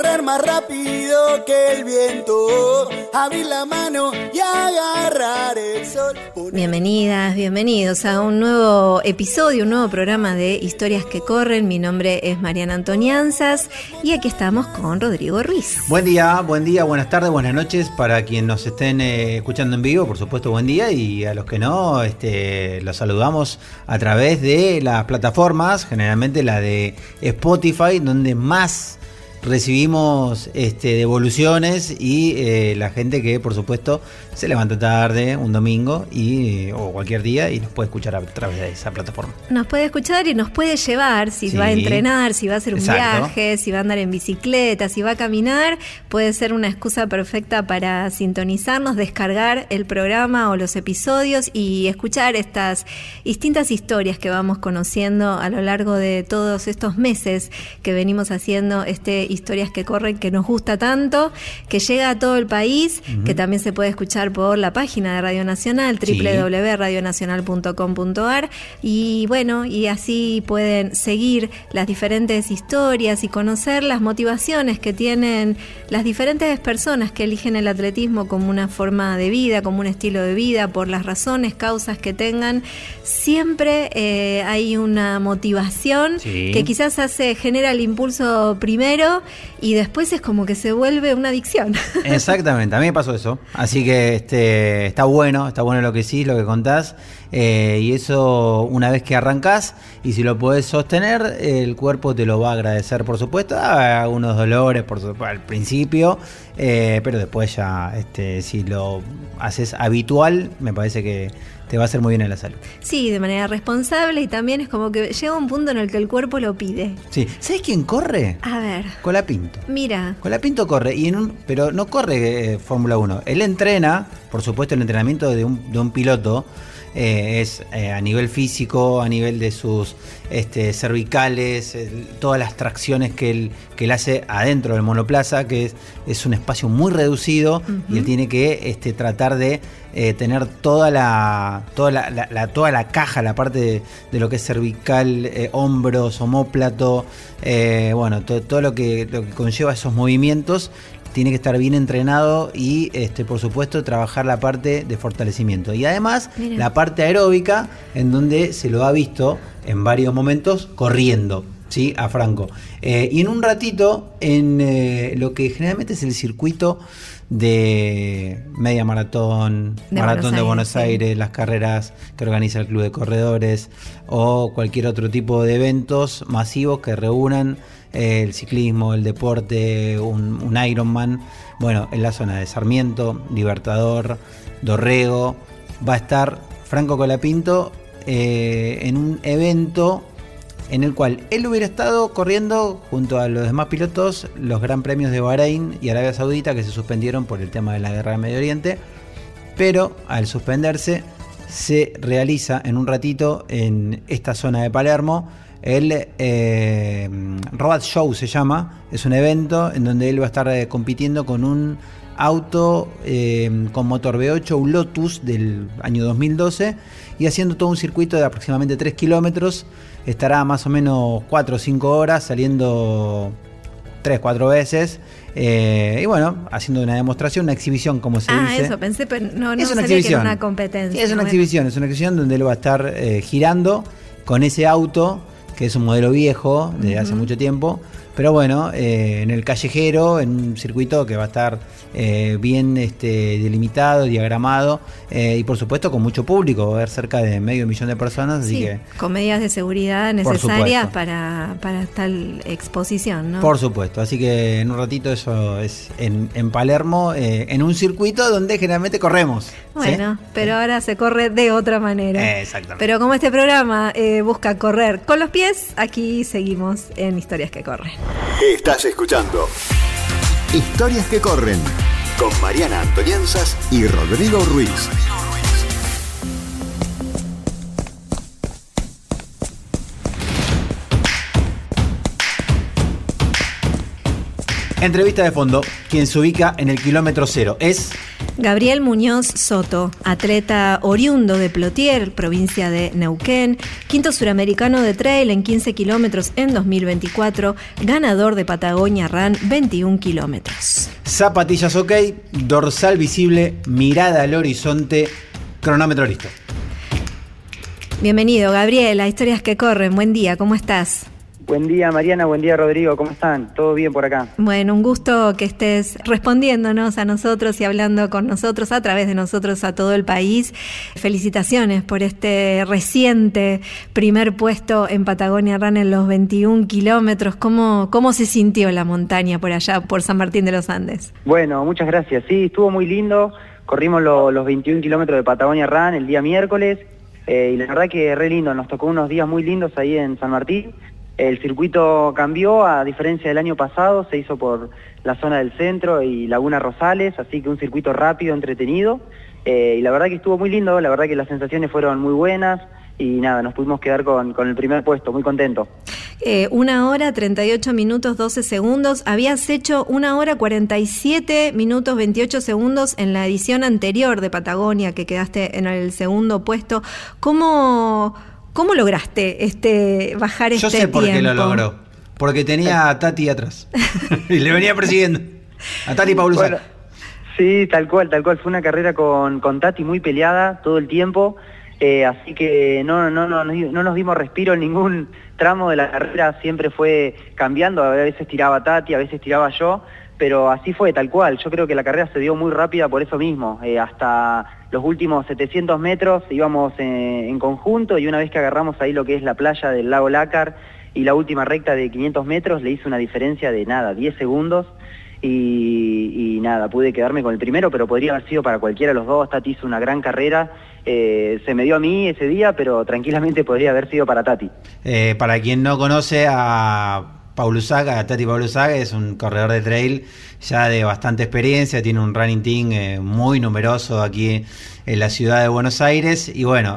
correr más rápido que el viento, abrir la mano y agarrar el sol. Bienvenidas, bienvenidos a un nuevo episodio, un nuevo programa de Historias que Corren. Mi nombre es Mariana Antonianzas y aquí estamos con Rodrigo Ruiz. Buen día, buenas tardes, buenas noches para quienes nos estén escuchando en vivo, por supuesto buen día, y a los que no, los saludamos a través de las plataformas, generalmente la de Spotify, donde más recibimos devoluciones y la gente que por supuesto se levanta tarde un domingo o cualquier día y nos puede escuchar a través de esa plataforma. Nos puede escuchar y nos puede llevar si va a entrenar, si va a hacer un viaje, si va a andar en bicicleta, si va a caminar. Puede ser una excusa perfecta para sintonizarnos, descargar el programa o los episodios y escuchar estas distintas historias que vamos conociendo a lo largo de todos estos meses que venimos haciendo Historias que Corren, que nos gusta tanto, que llega a todo el país, que también se puede escuchar por la página de Radio Nacional, www.radionacional.com.ar, y bueno, y así pueden seguir las diferentes historias y conocer las motivaciones que tienen las diferentes personas que eligen el atletismo como una forma de vida, como un estilo de vida, por las razones, causas que tengan. Siempre hay una motivación que quizás genera el impulso primero y después es como que se vuelve una adicción. Exactamente, a mí me pasó eso. Así que está bueno lo que sí, lo que contás. Y eso, una vez que arrancás, y si lo podés sostener, el cuerpo te lo va a agradecer, por supuesto. Algunos dolores al principio, pero después ya, si lo haces habitual, me parece que te va a hacer muy bien en la salud. Sí, de manera responsable, y también es como que llega un punto en el que el cuerpo lo pide. Sí. ¿Sabes quién corre? A ver. Colapinto. Mira. Colapinto corre, pero no corre Fórmula 1. Él entrena, por supuesto, el entrenamiento de un piloto es a nivel físico, a nivel de sus cervicales, todas las tracciones que él hace adentro del monoplaza, que es un espacio muy reducido, y él tiene que tratar de tener toda la caja, la parte de lo que es cervical, hombros, omóplato, todo lo que conlleva esos movimientos. Tiene que estar bien entrenado y, por supuesto, trabajar la parte de fortalecimiento. Y además, la parte aeróbica, en donde se lo ha visto en varios momentos corriendo, ¿sí? A Franco. Y en un ratito, en lo que generalmente es el circuito de media maratón, maratón de Buenos Aires, las carreras que organiza el Club de Corredores o cualquier otro tipo de eventos masivos que reúnan el ciclismo, el deporte, un Ironman. Bueno, en la zona de Sarmiento, Libertador, Dorrego, va a estar Franco Colapinto en un evento en el cual él hubiera estado corriendo junto a los demás pilotos los Gran Premios de Bahrein y Arabia Saudita, que se suspendieron por el tema de la guerra del Medio Oriente, pero al suspenderse se realiza en un ratito en esta zona de Palermo el Road Show, se llama. Es un evento en donde él va a estar compitiendo con un auto con motor V8, un Lotus del año 2012, y haciendo todo un circuito de aproximadamente 3 kilómetros. Estará más o menos 4 o 5 horas saliendo 3-4 veces. Y bueno, haciendo una demostración, una exhibición, como se dice. Eso pensé, pero no sabía que era una competencia. Sí, es una exhibición donde él va a estar girando con ese auto, que es un modelo viejo de hace mucho tiempo, pero bueno, en el callejero, en un circuito que va a estar bien delimitado, diagramado, y por supuesto con mucho público. Va a haber cerca de 500.000 de personas, así que con medidas de seguridad necesarias para tal exposición, ¿no? Por supuesto, así que en un ratito eso es en Palermo, en un circuito donde generalmente corremos. Bueno, pero ahora se corre de otra manera. Exactamente. Pero como este programa busca correr con los pies, aquí seguimos en Historias que Corren. Estás escuchando Historias que Corren con Mariana Antonianzas y Rodrigo Ruiz. Entrevista de fondo. Quien se ubica en el kilómetro cero es Gabriel Muñoz Soto, atleta oriundo de Plotier, provincia de Neuquén, quinto suramericano de trail en 15 kilómetros en 2024, ganador de Patagonia Run 21 kilómetros. Zapatillas ok, dorsal visible, mirada al horizonte, cronómetro listo. Bienvenido, Gabriel, a Historias que Corren. Buen día, ¿cómo estás? Buen día, Mariana, buen día, Rodrigo, ¿cómo están? ¿Todo bien por acá? Bueno, un gusto que estés respondiéndonos a nosotros y hablando con nosotros, a través de nosotros, a todo el país. Felicitaciones por este reciente primer puesto en Patagonia Run en los 21 kilómetros. ¿Cómo se sintió la montaña por allá, por San Martín de los Andes? Bueno, muchas gracias. Sí, estuvo muy lindo. Corrimos los 21 kilómetros de Patagonia Run el día miércoles y la verdad que re lindo. Nos tocó unos días muy lindos ahí en San Martín. El circuito cambió, a diferencia del año pasado, se hizo por la zona del centro y Laguna Rosales, así que un circuito rápido, entretenido, y la verdad que estuvo muy lindo, la verdad que las sensaciones fueron muy buenas, y nada, nos pudimos quedar con el primer puesto, muy contentos. 1 hora, 38 minutos, 12 segundos, habías hecho 1 hora, 47 minutos, 28 segundos en la edición anterior de Patagonia, que quedaste en el segundo puesto. ¿Cómo lograste bajar este tiempo? Yo sé por qué lo logró. Porque tenía a Tati atrás. Y le venía persiguiendo. A Tati Paulusaga. Bueno, sí, tal cual. Fue una carrera con Tati muy peleada todo el tiempo. Así que no nos dimos respiro en ningún tramo de la carrera. Siempre fue cambiando. A veces tiraba Tati, a veces tiraba yo. Pero así fue, tal cual. Yo creo que la carrera se dio muy rápida por eso mismo. Hasta los últimos 700 metros íbamos en conjunto, y una vez que agarramos ahí lo que es la playa del lago Lácar y la última recta de 500 metros, le hice una diferencia de 10 segundos y nada, pude quedarme con el primero, pero podría haber sido para cualquiera de los dos. Tati hizo una gran carrera, se me dio a mí ese día, pero tranquilamente podría haber sido para Tati. Para quien no conoce a Paulusaga, Tati Paulusaga es un corredor de trail ya de bastante experiencia, tiene un running team muy numeroso aquí en la ciudad de Buenos Aires, y bueno,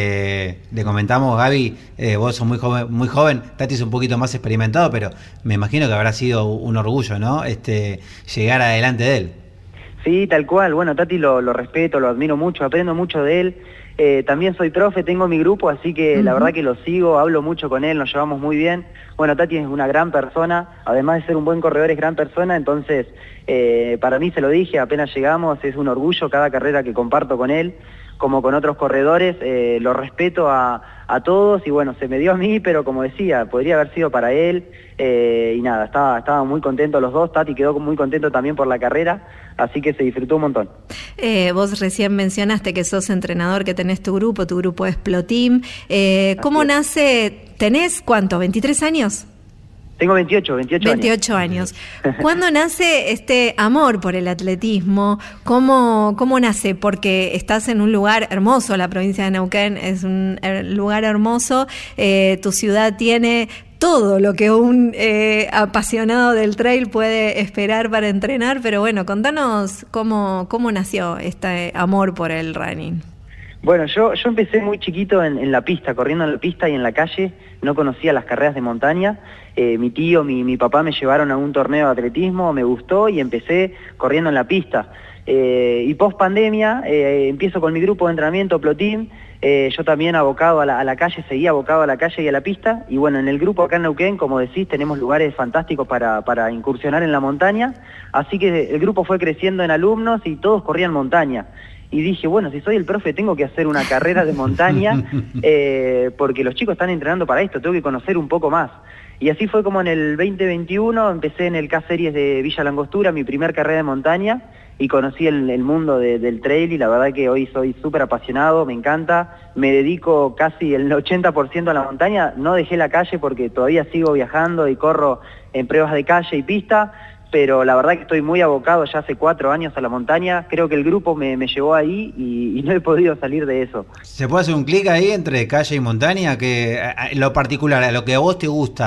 le comentamos, Gaby, vos sos muy joven, Tati es un poquito más experimentado, pero me imagino que habrá sido un orgullo, ¿no? Llegar adelante de él. Sí, tal cual. Bueno, Tati lo respeto, lo admiro mucho, aprendo mucho de él. También soy profe, tengo mi grupo, así que la verdad que lo sigo, hablo mucho con él, nos llevamos muy bien. Bueno, Tati es una gran persona, además de ser un buen corredor es gran persona, entonces para mí, se lo dije, apenas llegamos, es un orgullo cada carrera que comparto con él, como con otros corredores, lo respeto a todos, y bueno, se me dio a mí, pero como decía, podría haber sido para él, y nada, estaba muy contento los dos. Tati quedó muy contento también por la carrera, así que se disfrutó un montón. Vos recién mencionaste que sos entrenador, que tenés tu grupo es Ploteam. ¿Cómo nace? ¿Tenés cuánto? ¿23 años? Tengo 28 años. ¿Cuándo nace este amor por el atletismo? ¿Cómo nace? Porque estás en un lugar hermoso, la provincia de Neuquén es un lugar hermoso, tu ciudad tiene todo lo que un apasionado del trail puede esperar para entrenar, pero bueno, contanos cómo nació este amor por el running. Bueno, yo empecé muy chiquito en la pista, corriendo en la pista y en la calle, no conocía las carreras de montaña. Mi tío, mi papá me llevaron a un torneo de atletismo, me gustó y empecé corriendo en la pista. Y post pandemia empiezo con mi grupo de entrenamiento Ploteam, yo también abocado a la calle, seguía abocado a la calle y a la pista, y bueno, en el grupo acá en Neuquén, como decís, tenemos lugares fantásticos para incursionar en la montaña, así que el grupo fue creciendo en alumnos y todos corrían montaña. Y dije, bueno, si soy el profe tengo que hacer una carrera de montaña, porque los chicos están entrenando para esto, tengo que conocer un poco más. Y así fue como en el 2021 empecé en el K-Series de Villa Langostura, mi primer carrera de montaña, y conocí el mundo del trail, y la verdad que hoy soy súper apasionado, me encanta, me dedico casi el 80% a la montaña, no dejé la calle porque todavía sigo viajando y corro en pruebas de calle y pista, pero la verdad que estoy muy abocado ya hace 4 años a la montaña. Creo que el grupo me llevó ahí y no he podido salir de eso. ¿Se puede hacer un clic ahí entre calle y montaña? Que lo particular, a lo que a vos te gusta,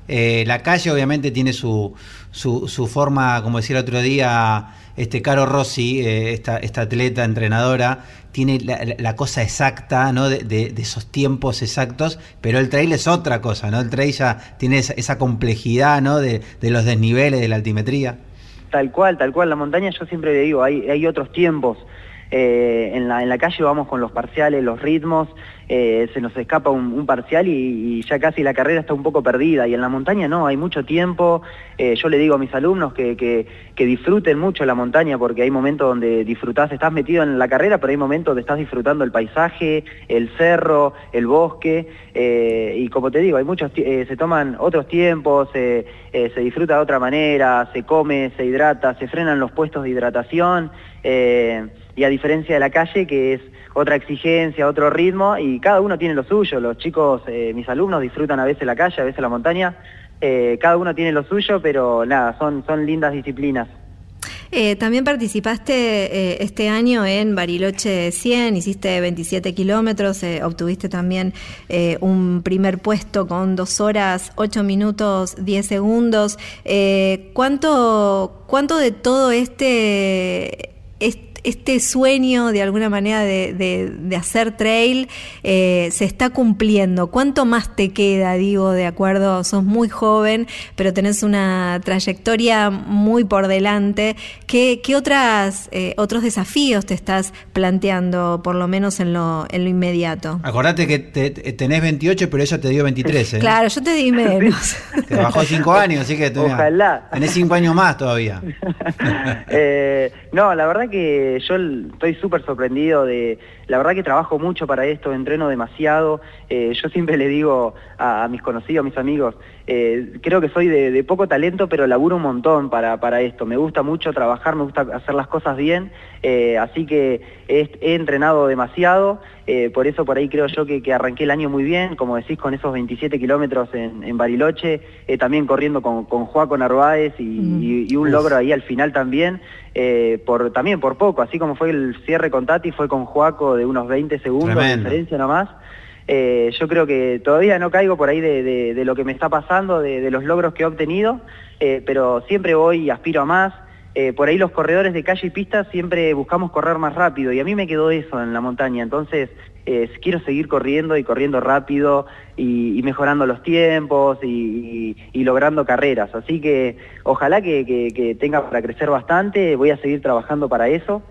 La calle obviamente tiene su forma, como decía el otro día Caro Rossi, esta atleta, entrenadora, tiene la cosa exacta, ¿no? de esos tiempos exactos, pero el trail es otra cosa, ¿no? El trail ya tiene esa complejidad, ¿no? de los desniveles, de la altimetría. Tal cual, la montaña, yo siempre le digo, hay otros tiempos. En la calle vamos con los parciales, los ritmos, se nos escapa un parcial y ya casi la carrera está un poco perdida, y en la montaña no, hay mucho tiempo. Yo le digo a mis alumnos que disfruten mucho la montaña, porque hay momentos donde disfrutás, estás metido en la carrera, pero hay momentos donde estás disfrutando el paisaje, el cerro, el bosque, y como te digo, hay muchos se toman otros tiempos, se disfruta de otra manera, se come, se hidrata, se frenan los puestos de hidratación, y a diferencia de la calle, que es otra exigencia, otro ritmo, y cada uno tiene lo suyo. Los chicos, mis alumnos, disfrutan a veces la calle, a veces la montaña, cada uno tiene lo suyo, pero nada, son lindas disciplinas. También participaste este año en Bariloche 100, hiciste 27 kilómetros, obtuviste también un primer puesto con 2 horas, 8 minutos, 10 segundos. ¿Cuánto de todo este sueño, de alguna manera, de hacer trail se está cumpliendo? ¿Cuánto más te queda, digo, de acuerdo? Sos muy joven, pero tenés una trayectoria muy por delante. ¿Qué otros desafíos te estás planteando, por lo menos en lo inmediato? Acordate que tenés 28, pero ella te dio 23, ¿eh? Claro, yo te di menos. Te bajó 5 años, así que ojalá. Tenés 5 años más todavía. No, la verdad que yo estoy súper sorprendido la verdad que trabajo mucho para esto, entreno demasiado. Yo siempre le digo a mis conocidos, a mis amigos, creo que soy de poco talento, pero laburo un montón para esto. Me gusta mucho trabajar, me gusta hacer las cosas bien, así que he entrenado demasiado. Por eso por ahí creo yo que arranqué el año muy bien, como decís, con esos 27 kilómetros en Bariloche, también corriendo con Joaco Narváez y un logro ahí al final también, también por poco, así como fue el cierre con Tati, fue con Joaco de unos 20 segundos de diferencia nomás. Yo creo que todavía no caigo por ahí de lo que me está pasando, de los logros que he obtenido, pero siempre voy y aspiro a más. Por ahí los corredores de calle y pista siempre buscamos correr más rápido, y a mí me quedó eso en la montaña. Entonces quiero seguir corriendo y corriendo rápido y mejorando los tiempos y logrando carreras. Así que ojalá que tenga para crecer bastante, voy a seguir trabajando para eso.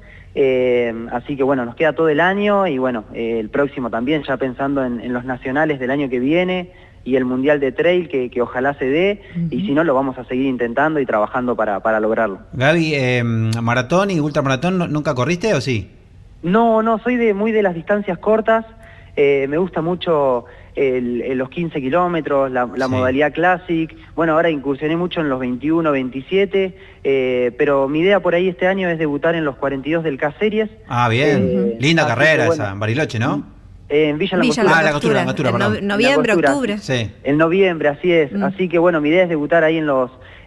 Así que bueno, nos queda todo el año y bueno, el próximo también, ya pensando en los nacionales del año que viene y el mundial de trail que ojalá se dé, y si no lo vamos a seguir intentando y trabajando para lograrlo. Gaby, maratón y ultramaratón, ¿nunca corriste o sí? No, soy muy de las distancias cortas. Me gusta mucho los 15 kilómetros, la modalidad Classic. Bueno, ahora incursioné mucho en los 21, 27, pero mi idea por ahí este año es debutar en los 42 del K-Series. Ah, bien. Linda carrera esa, en Bariloche, ¿no? En Villa La Costura. En noviembre, octubre. Sí. En noviembre, así es. Así que bueno, mi idea es debutar ahí en los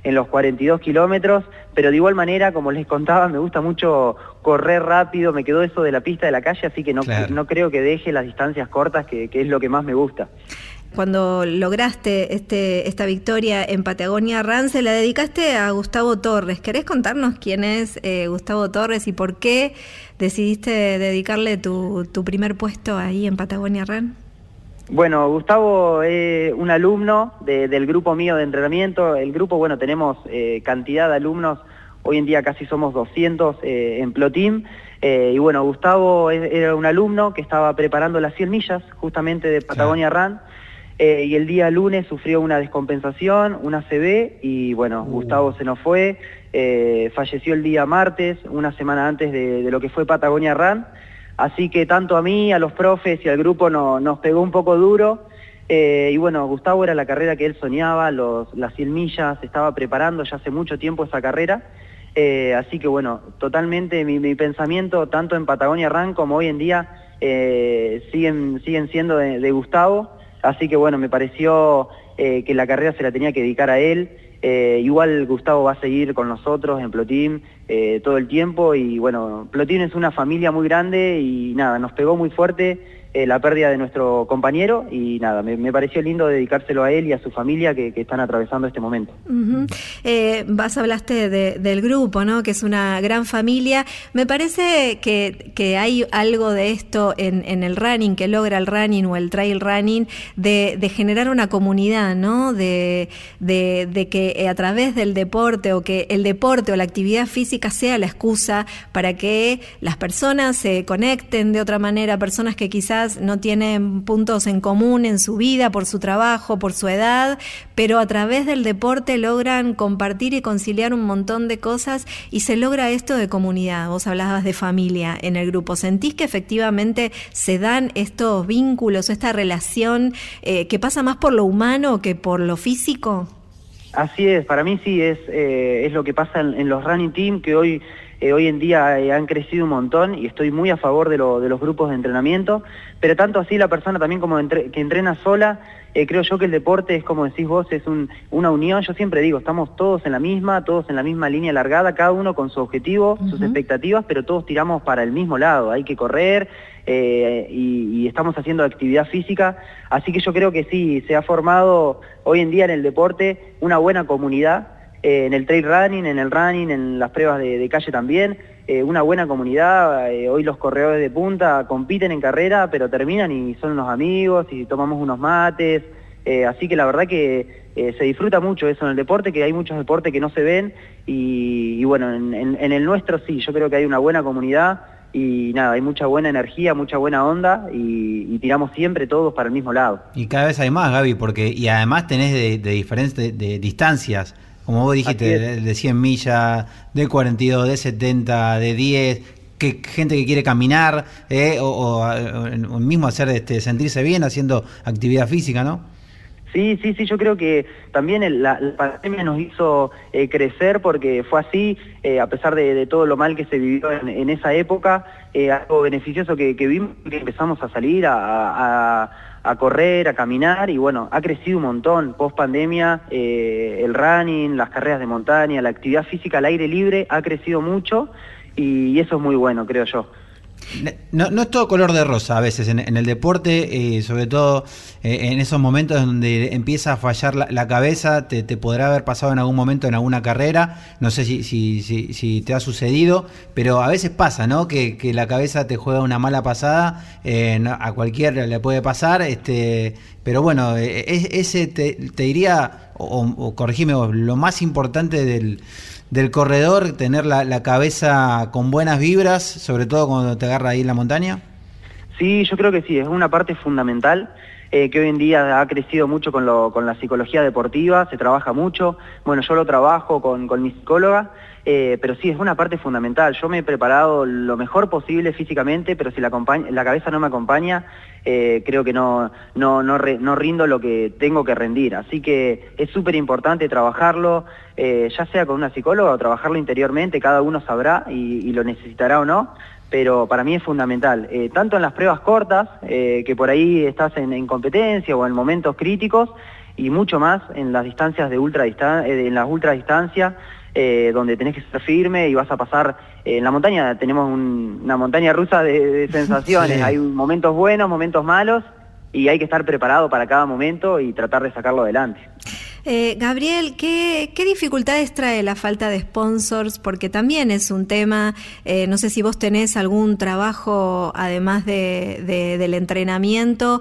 42 kilómetros, pero de igual manera, como les contaba, me gusta mucho correr rápido, me quedó eso de la pista de la calle, así que no creo que deje las distancias cortas, que es lo que más me gusta. Cuando lograste esta victoria en Patagonia Run, se la dedicaste a Gustavo Torres. ¿Querés contarnos quién es Gustavo Torres y por qué decidiste dedicarle tu primer puesto ahí en Patagonia Run? Bueno, Gustavo es un alumno del grupo mío de entrenamiento. El grupo, bueno, tenemos cantidad de alumnos, hoy en día casi somos 200 en Plotim, y bueno, Gustavo era un alumno que estaba preparando las 100 millas justamente de Patagonia Run, y el día lunes sufrió una descompensación, una ACV, y bueno, Gustavo se nos fue, falleció el día martes, una semana antes de lo que fue Patagonia Run. Así que tanto a mí, a los profes y al grupo nos pegó un poco duro, y bueno, Gustavo era la carrera que él soñaba, las 100 millas, estaba preparando ya hace mucho tiempo esa carrera, así que bueno, totalmente mi pensamiento, tanto en Patagonia Run como hoy en día, siguen siendo de Gustavo, así que bueno, me pareció que la carrera se la tenía que dedicar a él. Igual Gustavo va a seguir con nosotros en Plotim todo el tiempo, y bueno, Plotim es una familia muy grande y nada, nos pegó muy fuerte la pérdida de nuestro compañero y nada, me pareció lindo dedicárselo a él y a su familia que están atravesando este momento. Hablaste del grupo, ¿no? Que es una gran familia. Me parece que hay algo de esto en el running, que logra el running o el trail running, de generar una comunidad, ¿no? De que a través del deporte o que el deporte o la actividad física sea la excusa para que las personas se conecten de otra manera, personas que quizás no tienen puntos en común en su vida, por su trabajo, por su edad, pero a través del deporte logran compartir y conciliar un montón de cosas y se logra esto de comunidad. Vos hablabas de familia en el grupo. ¿Sentís que efectivamente se dan estos vínculos, esta relación que pasa más por lo humano que por lo físico? Así es, para mí sí, es lo que pasa en los running team, que hoy en día han crecido un montón y estoy muy a favor de los grupos de entrenamiento, pero tanto así la persona también como que entrena sola, creo yo que el deporte es, como decís vos, es una unión. Yo siempre digo, estamos todos en la misma línea largada, cada uno con su objetivo, sus expectativas, pero todos tiramos para el mismo lado, hay que correr y estamos haciendo actividad física, así que yo creo que sí, se ha formado hoy en día en el deporte una buena comunidad, en el trail running, en el running, en las pruebas de calle también, una buena comunidad. Hoy los corredores de punta compiten en carrera, pero terminan y son unos amigos y tomamos unos mates, así que la verdad que se disfruta mucho eso en el deporte, que hay muchos deportes que no se ven y bueno, en el nuestro sí, yo creo que hay una buena comunidad y nada, hay mucha buena energía, mucha buena onda y tiramos siempre todos para el mismo lado. Y cada vez hay más, Gaby, y además tenés de diferentes de distancias. Como vos dijiste, de 100 millas, de 42, de 70, de 10, gente que quiere caminar o mismo hacer sentirse bien haciendo actividad física, ¿no? Sí, yo creo que también la pandemia nos hizo crecer porque fue así, a pesar de todo lo mal que se vivió en esa época, algo beneficioso que vimos, que empezamos a salir a correr, a caminar y bueno, ha crecido un montón. Post pandemia, el running, las carreras de montaña, la actividad física al aire libre ha crecido mucho y eso es muy bueno, creo yo. No es todo color de rosa a veces en el deporte, sobre todo en esos momentos donde empieza a fallar la cabeza. Te podrá haber pasado en algún momento en alguna carrera, no sé si te ha sucedido, pero a veces pasa, ¿no? Que la cabeza te juega una mala pasada, a cualquiera le puede pasar, pero bueno, ese te diría, o corregime vos, lo más importante del corredor, tener la cabeza con buenas vibras, sobre todo cuando te agarra ahí en la montaña. Sí, yo creo que sí, es una parte fundamental que hoy en día ha crecido mucho con la psicología deportiva, se trabaja mucho. Bueno, yo lo trabajo con mi psicóloga, pero sí, es una parte fundamental. Yo me he preparado lo mejor posible físicamente, pero si la cabeza no me acompaña, creo que no rindo lo que tengo que rendir. Así que es súper importante trabajarlo, ya sea con una psicóloga o trabajarlo interiormente, cada uno sabrá y lo necesitará o no. Pero para mí es fundamental, tanto en las pruebas cortas, que por ahí estás en competencia o en momentos críticos, y mucho más en las distancias en las ultradistancias, donde tenés que ser firme y vas a pasar. En la montaña tenemos una montaña rusa de sensaciones, sí. Hay momentos buenos, momentos malos, y hay que estar preparado para cada momento y tratar de sacarlo adelante. Gabriel, ¿qué dificultades trae la falta de sponsors? Porque también es un tema, no sé si vos tenés algún trabajo, además del entrenamiento,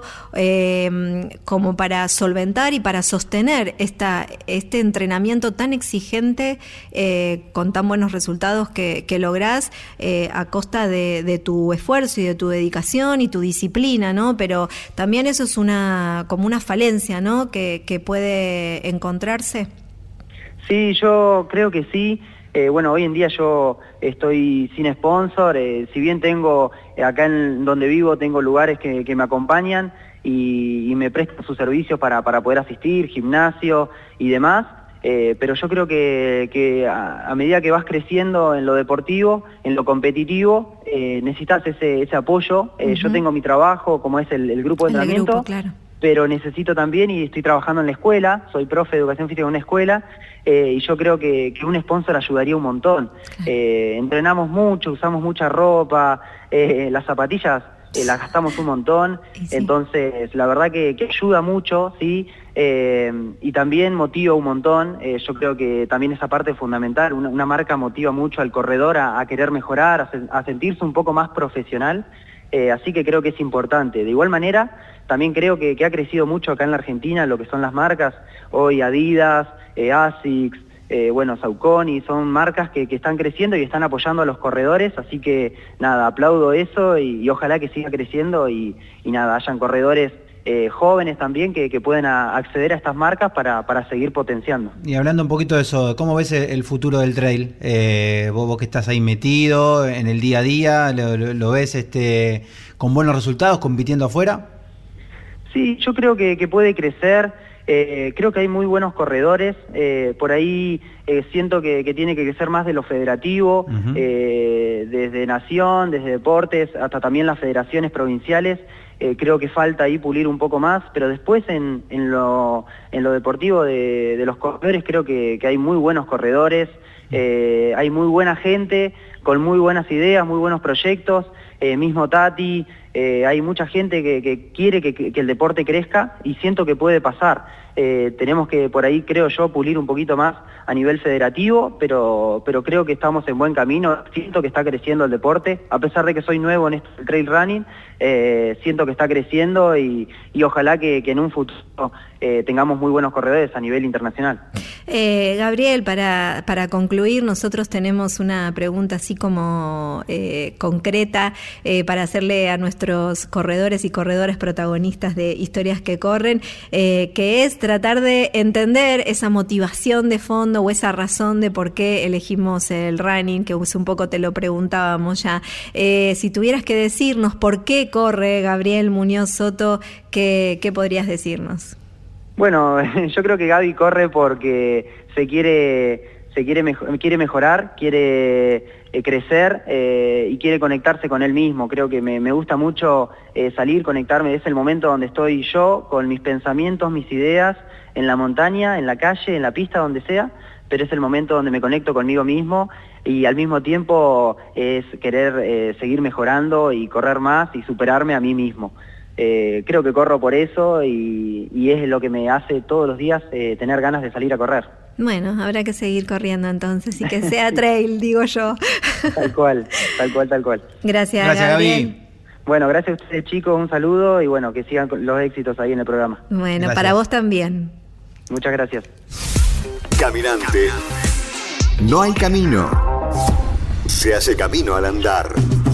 como para solventar y para sostener este entrenamiento tan exigente, con tan buenos resultados que lográs, a costa de tu esfuerzo y de tu dedicación y tu disciplina, ¿no? Pero también eso es como una falencia, ¿no? Que puede encontrarse. Sí, yo creo que sí. Bueno, hoy en día yo estoy sin sponsor, si bien tengo, acá en donde vivo, tengo lugares que me acompañan y me prestan sus servicios para poder asistir, gimnasio y demás, pero yo creo que a medida que vas creciendo en lo deportivo, en lo competitivo, necesitas ese apoyo. Yo tengo mi trabajo, como es el grupo de entrenamiento, grupo, claro. Pero necesito también, y estoy trabajando en la escuela, soy profe de educación física en una escuela, y yo creo que un sponsor ayudaría un montón. Claro. Entrenamos mucho, usamos mucha ropa, las zapatillas la gastamos un montón, sí. Entonces la verdad que ayuda mucho, ¿sí? Y también motiva un montón. Yo creo que también esa parte es fundamental. Una marca motiva mucho al corredor a querer mejorar, a sentirse un poco más profesional, así que creo que es importante. De igual manera, también creo que ha crecido mucho acá en la Argentina lo que son las marcas. Hoy Adidas, ASICS, Saucony, son marcas que están creciendo y están apoyando a los corredores, así que nada, aplaudo eso y ojalá que siga creciendo y nada, hayan corredores jóvenes también que pueden acceder a estas marcas para seguir potenciando. Y hablando un poquito de eso, ¿cómo ves el futuro del trail? Vos que estás ahí metido en el día a día, ¿lo ves con buenos resultados, compitiendo afuera? Sí, yo creo que puede crecer. Creo que hay muy buenos corredores, por ahí siento que tiene que crecer más de lo federativo, desde Nación, desde Deportes, hasta también las federaciones provinciales. Creo que falta ahí pulir un poco más, pero después en lo deportivo de los corredores creo que hay muy buenos corredores, hay muy buena gente con muy buenas ideas, muy buenos proyectos, mismo Tati, hay mucha gente que quiere que el deporte crezca y siento que puede pasar. Tenemos que por ahí, creo yo, pulir un poquito más a nivel federativo, pero creo que estamos en buen camino. Siento que está creciendo el deporte, a pesar de que soy nuevo en esto del trail running, siento que está creciendo y ojalá que en un futuro tengamos muy buenos corredores a nivel internacional. Gabriel, para concluir, nosotros tenemos una pregunta así como concreta para hacerle a nuestros corredores y corredoras protagonistas de Historias que Corren, que es tratar de entender esa motivación de fondo o esa razón de por qué elegimos el running, que un poco te lo preguntábamos ya. Si tuvieras que decirnos por qué corre Gabriel Muñoz Soto, ¿qué podrías decirnos? Bueno, yo creo que Gaby corre porque quiere mejorar, quiere crecer y quiere conectarse con él mismo. Creo que me gusta mucho salir, conectarme. Es el momento donde estoy yo con mis pensamientos, mis ideas, en la montaña, en la calle, en la pista, donde sea, pero es el momento donde me conecto conmigo mismo y al mismo tiempo es querer seguir mejorando y correr más y superarme a mí mismo. Creo que corro por eso y es lo que me hace todos los días tener ganas de salir a correr. Bueno, habrá que seguir corriendo entonces y que sea trail, digo yo. Tal cual. Gracias Gaby. Bueno, gracias a ustedes, chicos, un saludo y bueno, que sigan los éxitos ahí en el programa. Bueno, gracias. Para vos también. Muchas gracias. Caminante. No hay camino. Se hace camino al andar.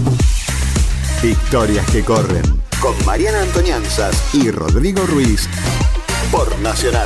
Historias que corren. Con Mariana Antonianzas y Rodrigo Ruiz. Por Nacional.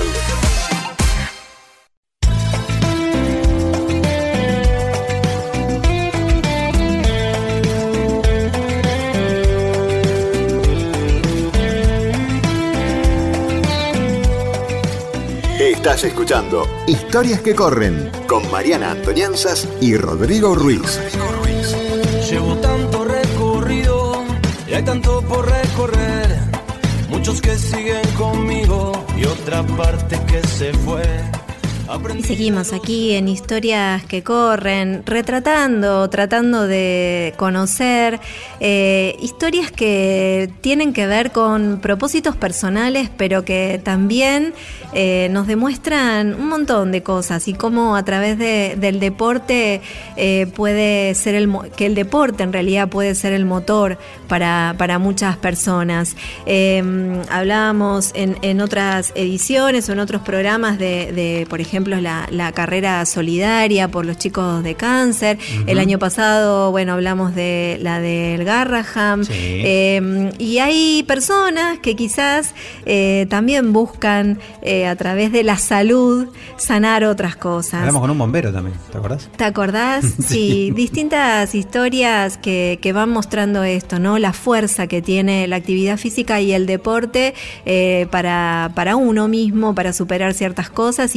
Estás escuchando Historias que Corren con Mariana Antonianzas y Rodrigo Ruiz. Llevo tanto recorrido y hay tanto por recorrer. Muchos que siguen conmigo y otra parte que se fue. Y seguimos aquí en Historias que Corren, tratando de conocer historias que tienen que ver con propósitos personales, pero que también nos demuestran un montón de cosas y cómo a través del deporte puede ser que el deporte en realidad puede ser el motor para muchas personas. Hablábamos en otras ediciones o en otros programas de por ejemplo, la carrera solidaria por los chicos de cáncer. El año pasado, hablamos de la del Garraham. Sí. Y hay personas que quizás también buscan a través de la salud sanar otras cosas. Hablamos con un bombero también, ¿te acordás? ¿Te acordás? Sí, distintas historias que van mostrando esto, ¿no? La fuerza que tiene la actividad física y el deporte para uno mismo, para superar ciertas cosas y para ayudar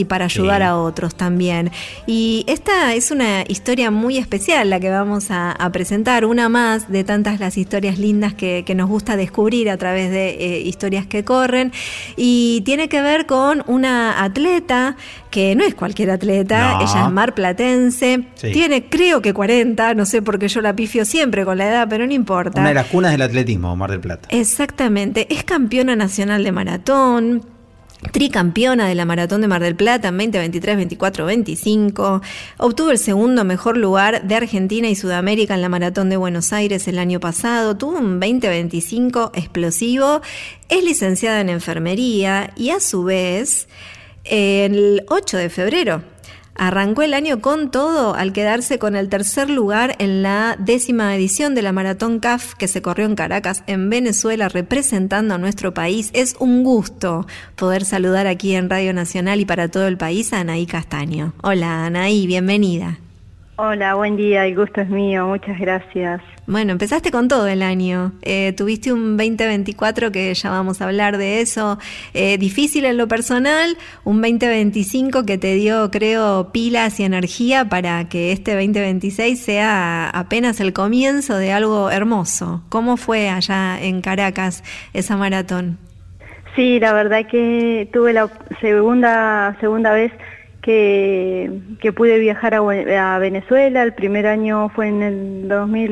saludar a otros también. Y esta es una historia muy especial la que vamos a presentar, una más de tantas las historias lindas que nos gusta descubrir a través de Historias que Corren, y tiene que ver con una atleta que no es cualquier atleta, ella es marplatense, tiene creo que 40, no sé por qué yo la pifio siempre con la edad, pero no importa. Una de las cunas del atletismo, Mar del Plata. Exactamente, es campeona nacional de maratón, tricampeona de la Maratón de Mar del Plata en 2023, 24, 25, obtuvo el segundo mejor lugar de Argentina y Sudamérica en la Maratón de Buenos Aires el año pasado, tuvo un 2025 explosivo, es licenciada en enfermería y a su vez, el 8 de febrero, arrancó el año con todo al quedarse con el tercer lugar en la 10ª edición de la Maratón CAF que se corrió en Caracas, en Venezuela, representando a nuestro país. Es un gusto poder saludar aquí en Radio Nacional y para todo el país a Anaí Castaño. Hola Anaí, bienvenida. Hola, buen día, el gusto es mío, muchas gracias. Bueno, empezaste con todo el año, tuviste un 2024 que ya vamos a hablar de eso, difícil en lo personal, un 2025 que te dio, creo, pilas y energía para que este 2026 sea apenas el comienzo de algo hermoso. ¿Cómo fue allá en Caracas esa maratón? Sí, la verdad que tuve la segunda vez que pude viajar a Venezuela. El primer año fue en el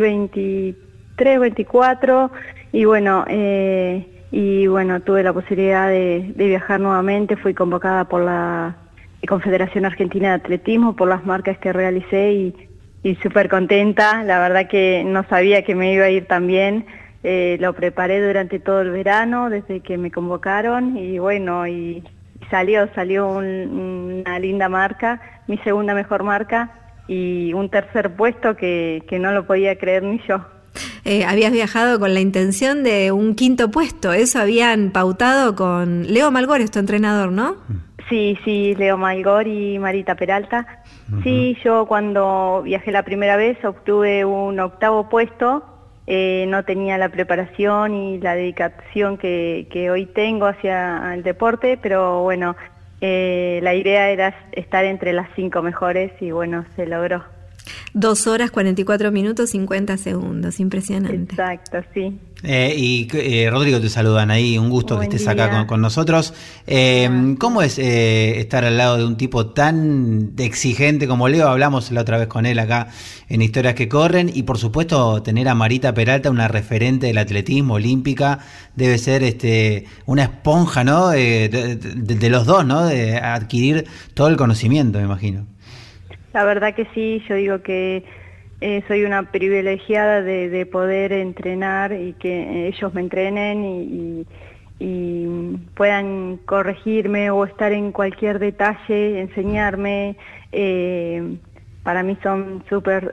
2023-24 y bueno, tuve la posibilidad de viajar nuevamente. Fui convocada por la Confederación Argentina de Atletismo por las marcas que realicé y súper contenta. La verdad que no sabía que me iba a ir tan bien. Lo preparé durante todo el verano desde que me convocaron y bueno, y salió una linda marca, mi segunda mejor marca y un tercer puesto que no lo podía creer ni yo. Habías viajado con la intención de un quinto puesto, eso habían pautado con Leo Malgor, es tu entrenador, ¿no? Sí, Leo Malgor y Marita Peralta. Uh-huh. Sí, yo cuando viajé la primera vez obtuve un octavo puesto. No tenía la preparación y la dedicación que hoy tengo hacia el deporte, pero bueno, la idea era estar entre las 5 mejores y bueno, se logró. 2 horas, 44 minutos, 50 segundos, impresionante. Exacto, sí. Rodrigo te saludan ahí, un gusto que estés acá con nosotros. ¿Cómo es estar al lado de un tipo tan exigente como Leo? Hablamos la otra vez con él acá en Historias que Corren y por supuesto tener a Marita Peralta, una referente del atletismo olímpica, debe ser una esponja, ¿no? De los dos, ¿no? De adquirir todo el conocimiento, me imagino. La verdad que sí, yo digo que soy una privilegiada de poder entrenar y que ellos me entrenen y puedan corregirme o estar en cualquier detalle, enseñarme. Para mí son súper...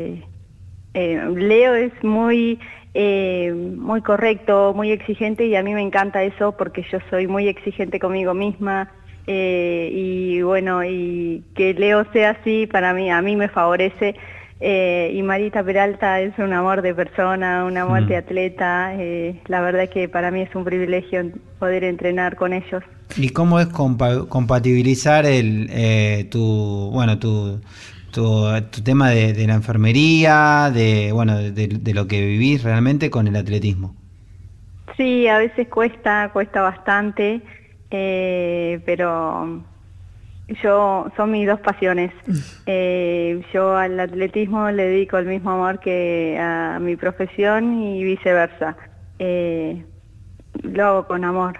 Leo es muy correcto, muy exigente y a mí me encanta eso porque yo soy muy exigente conmigo misma. Y bueno, y que Leo sea así, a mí me favorece. Y Marita Peralta es un amor de persona, un amor de atleta. La verdad que para mí es un privilegio poder entrenar con ellos. ¿Y cómo es compatibilizar tu tema de la enfermería, de lo que vivís realmente con el atletismo? Sí, a veces cuesta bastante. Pero son mis dos pasiones. Yo al atletismo le dedico el mismo amor que a mi profesión y viceversa. Lo hago con amor.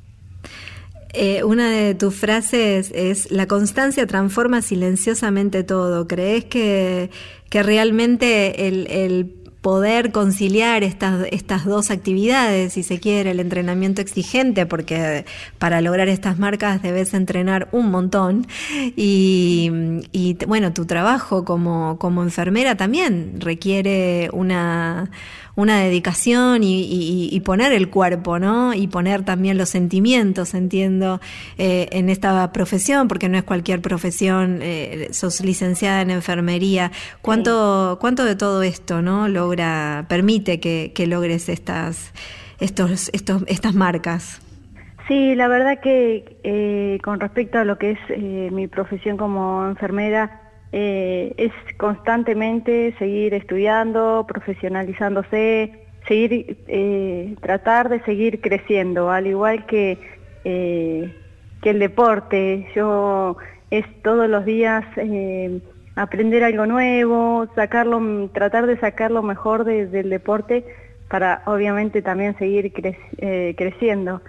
Una de tus frases es: la constancia transforma silenciosamente todo. ¿Crees que realmente el poder conciliar estas dos actividades, si se quiere, el entrenamiento exigente, porque para lograr estas marcas debes entrenar un montón, y bueno, tu trabajo como enfermera también requiere una dedicación y poner el cuerpo, ¿no? Y poner también los sentimientos, entiendo, en esta profesión, porque no es cualquier profesión, sos licenciada en enfermería. ¿Cuánto de todo esto, ¿no? permite que logres estas marcas? Sí, la verdad que con respecto a lo que es mi profesión como enfermera, es constantemente seguir estudiando, profesionalizándose, tratar de seguir creciendo, al igual que el deporte. Yo es todos los días aprender algo nuevo, tratar de sacar lo mejor del deporte para obviamente también seguir creciendo.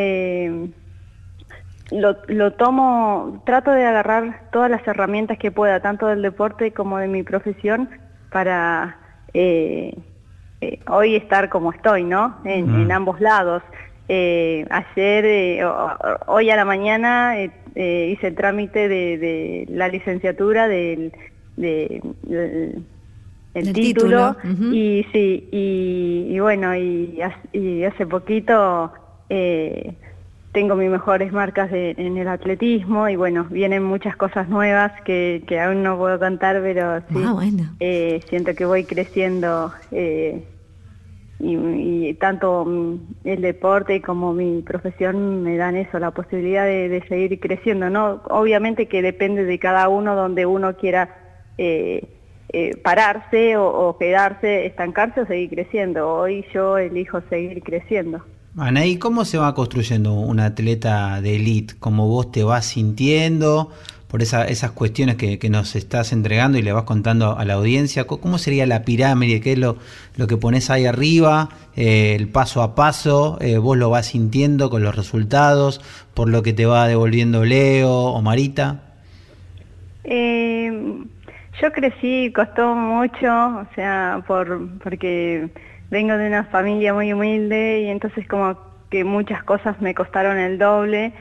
Trato de agarrar todas las herramientas que pueda, tanto del deporte como de mi profesión, para hoy estar como estoy, ¿no? En ambos lados. Hoy a la mañana hice el trámite de la licenciatura del título. Uh-huh. Y sí, y bueno, y hace poquito tengo mis mejores marcas en el atletismo, y bueno, vienen muchas cosas nuevas que aún no puedo contar, pero sí, bueno. Siento que voy creciendo, y tanto el deporte como mi profesión me dan eso, la posibilidad de seguir creciendo, ¿no? Obviamente que depende de cada uno donde uno quiera pararse o quedarse, estancarse o seguir creciendo. Hoy yo elijo seguir creciendo. Anaí, ¿cómo se va construyendo un atleta de élite? ¿Cómo vos te vas sintiendo por esas cuestiones que nos estás entregando y le vas contando a la audiencia? ¿Cómo sería la pirámide? ¿Qué es lo que pones ahí arriba? El paso a paso, vos lo vas sintiendo con los resultados, por lo que te va devolviendo Leo o Marita. Yo crecí, costó mucho, o sea, porque vengo de una familia muy humilde, y entonces como que muchas cosas me costaron el doble,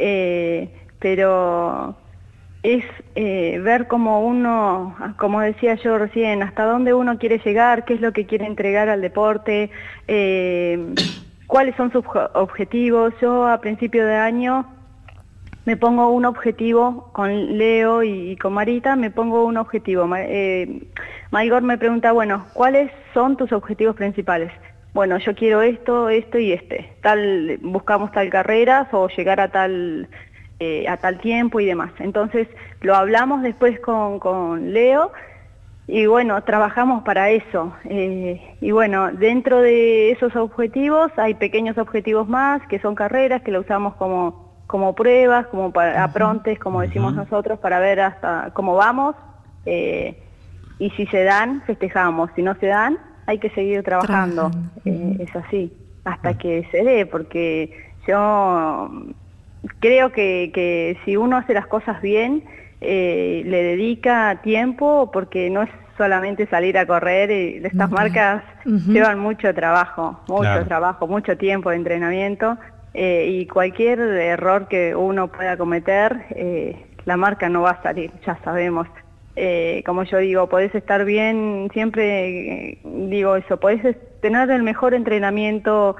pero es ver cómo uno, como decía yo recién, hasta dónde uno quiere llegar, qué es lo que quiere entregar al deporte, cuáles son sus objetivos. Yo a principio de año me pongo un objetivo con Leo y con Marita, me pongo un objetivo. Maigor me pregunta, bueno, ¿cuáles son tus objetivos principales? Bueno, yo quiero esto y este. Buscamos tal carreras o llegar a tal tiempo y demás. Entonces lo hablamos después con Leo y bueno, trabajamos para eso. Y bueno, dentro de esos objetivos hay pequeños objetivos más, que son carreras, que lo usamos como pruebas, como para aprontes, como decimos nosotros, para ver hasta cómo vamos. Y si se dan, festejamos. Si no se dan, hay que seguir trabajando. Es así, hasta que se dé, porque yo creo que si uno hace las cosas bien, le dedica tiempo, porque no es solamente salir a correr, y estas marcas llevan mucho trabajo, mucho tiempo de entrenamiento, y cualquier error que uno pueda cometer, la marca no va a salir, ya sabemos. Como yo digo, podés estar bien, siempre digo eso, podés tener el mejor entrenamiento